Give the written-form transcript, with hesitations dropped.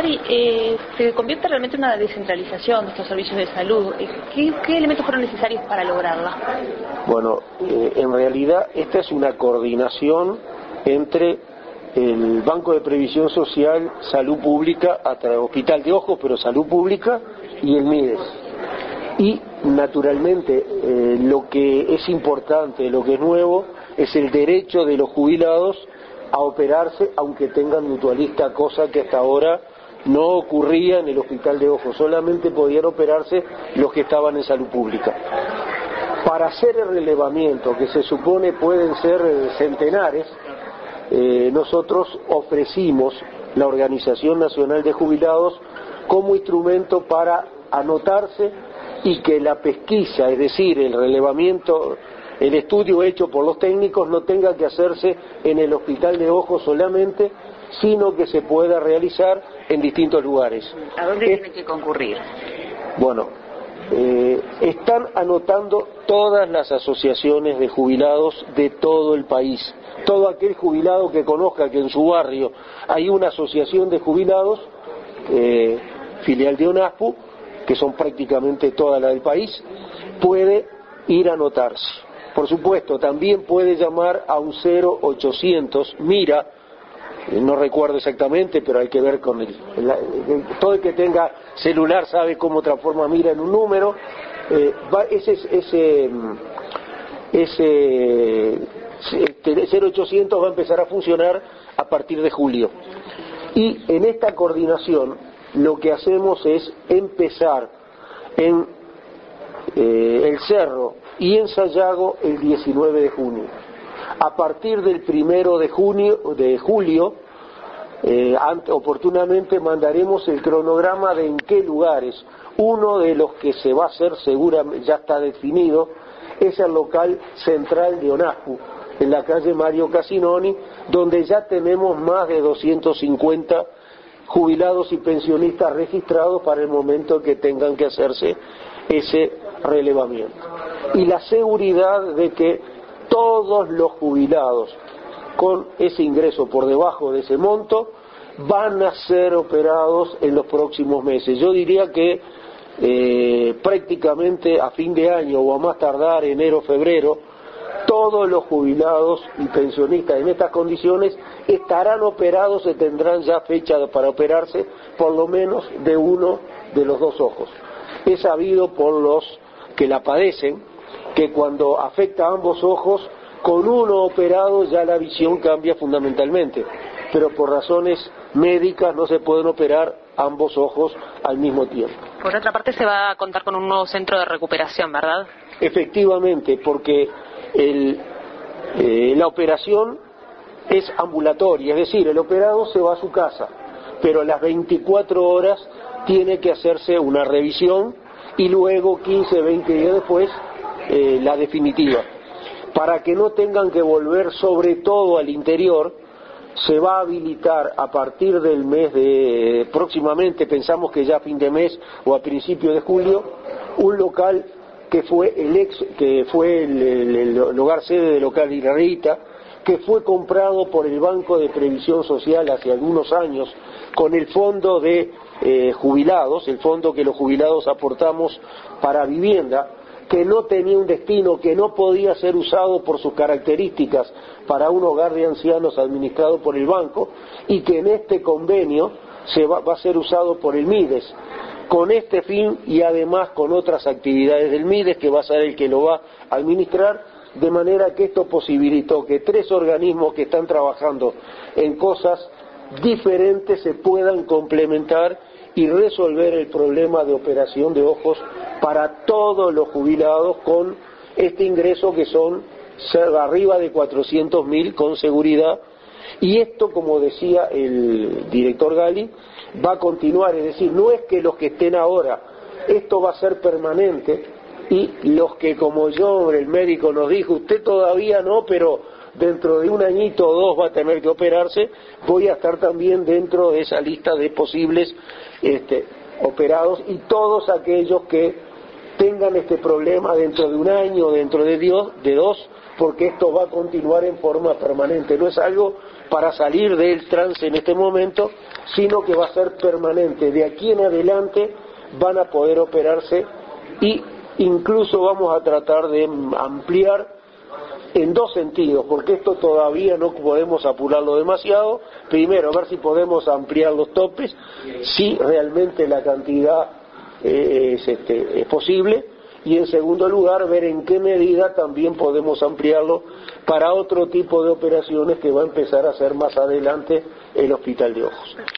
Gary, se convierte realmente en una descentralización de estos servicios de salud. ¿Qué elementos fueron necesarios para lograrla? Bueno, en realidad esta es una coordinación entre el Banco de Previsión Social, Salud Pública, Hospital de Ojos, pero Salud Pública, y el MIDES. Y naturalmente lo que es importante, lo que es nuevo, es el derecho de los jubilados a operarse aunque tengan mutualista, cosa que hasta ahora no ocurría en el Hospital de Ojos, solamente podían operarse los que estaban en Salud Pública. Para hacer el relevamiento, que se supone pueden ser centenares, nosotros ofrecimos la Organización Nacional de Jubilados como instrumento para anotarse y que la pesquisa, es decir, el relevamiento, el estudio hecho por los técnicos no tenga que hacerse en el Hospital de Ojos solamente, sino que se pueda realizar en distintos lugares. ¿A dónde tienen que concurrir? Bueno, están anotando todas las asociaciones de jubilados de todo el país. Todo aquel jubilado que conozca que en su barrio hay una asociación de jubilados, filial de ONASPU, que son prácticamente toda la del país, puede ir a anotarse. Por supuesto, también puede llamar a un 0800 Mira, no recuerdo exactamente, pero hay que ver con todo el que tenga celular sabe cómo transforma Mira en un número. Ese 0800 va a empezar a funcionar a partir de julio. Y en esta coordinación lo que hacemos es empezar en El Cerro y en Sayago el 19 de junio. A partir del 1 de julio, oportunamente mandaremos el cronograma de en qué lugares. Uno de los que se va a hacer seguramente, ya está definido, es el local central de ONASPU, en la calle Mario Casinoni, donde ya tenemos más de 250 jubilados y pensionistas registrados para el momento que tengan que hacerse ese relevamiento. Y la seguridad de que todos los jubilados con ese ingreso por debajo de ese monto van a ser operados en los próximos meses. Yo diría que prácticamente a fin de año o a más tardar enero, febrero, todos los jubilados y pensionistas en estas condiciones estarán operados y tendrán ya fecha para operarse por lo menos de uno de los dos ojos. Es sabido por los que la padecen que cuando afecta a ambos ojos, con uno operado ya la visión cambia fundamentalmente, pero por razones médicas no se pueden operar ambos ojos al mismo tiempo. Por otra parte, se va a contar con un nuevo centro de recuperación, ¿verdad? Efectivamente, porque la operación es ambulatoria, es decir, el operado se va a su casa, pero a las 24 horas tiene que hacerse una revisión y luego 15, 20 días después la definitiva. Para que no tengan que volver sobre todo al interior, se va a habilitar a partir del mes de, próximamente, pensamos que ya a fin de mes o a principio de julio, un local que fue el hogar sede del local Irarita, que fue comprado por el Banco de Previsión Social hace algunos años con el fondo de jubilados, el fondo que los jubilados aportamos para vivienda, que no tenía un destino, que no podía ser usado por sus características para un hogar de ancianos administrado por el banco, y que en este convenio va a ser usado por el MIDES, con este fin y además con otras actividades del MIDES, que va a ser el que lo va a administrar, de manera que esto posibilitó que tres organismos que están trabajando en cosas diferentes se puedan complementar y resolver el problema de operación de ojos para todos los jubilados con este ingreso que son arriba de 400.000 con seguridad. Y esto, como decía el director Gali, va a continuar, es decir, no es que los que estén ahora, esto va a ser permanente, y los que, como yo, el médico nos dijo, usted todavía no, pero dentro de un añito o dos va a tener que operarse, voy a estar también dentro de esa lista de posibles operados, y todos aquellos que tengan este problema dentro de un año, dentro de dos, porque esto va a continuar en forma permanente, no es algo para salir del trance en este momento, sino que va a ser permanente. De aquí en adelante van a poder operarse y incluso vamos a tratar de ampliar en dos sentidos, porque esto todavía no podemos apurarlo demasiado. Primero, ver si podemos ampliar los topes, si realmente la cantidad es posible, y en segundo lugar, ver en qué medida también podemos ampliarlo para otro tipo de operaciones que va a empezar a hacer más adelante el Hospital de Ojos.